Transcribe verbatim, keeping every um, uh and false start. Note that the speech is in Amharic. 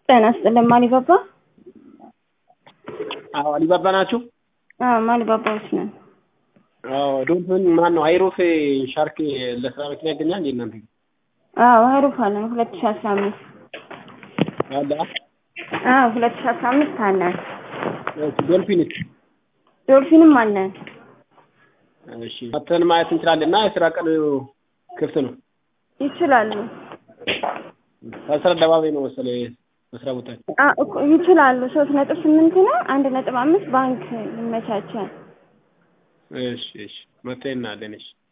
ጤና ይስጥልኝ ማሊባባ። አዎ አሊባባ ናችሁ? አዎ ማሊባባዎች ነን። አዎ ዶልፊን ማን ነው? አይሮፍ ሻርክ ለስራ መኪና ያገኛል እንዴ እናንተ? አዎ አይሮፍ አለን ሁለት ሺህ አስራ አምስት አለ። አዎ ሁለት ሺህ አስራ አምስት አለን። እሺ ዶልፊን ዶልፊንም አለን። እሺ መተን ማየት እንችላለንና የስራ ቀን ክፍት ነው? ይችላሉ። አስራ ደባባይ ነው መሰለኝ መስሪያ ቦታችን። አ እኮ ይችላሉ። ሶስት ነጥብ ስምንት ነው አንድ ነጥብ አምስት ባንክ ይመቻቻል። እሺ እሺ መተን እናያለን። እሺ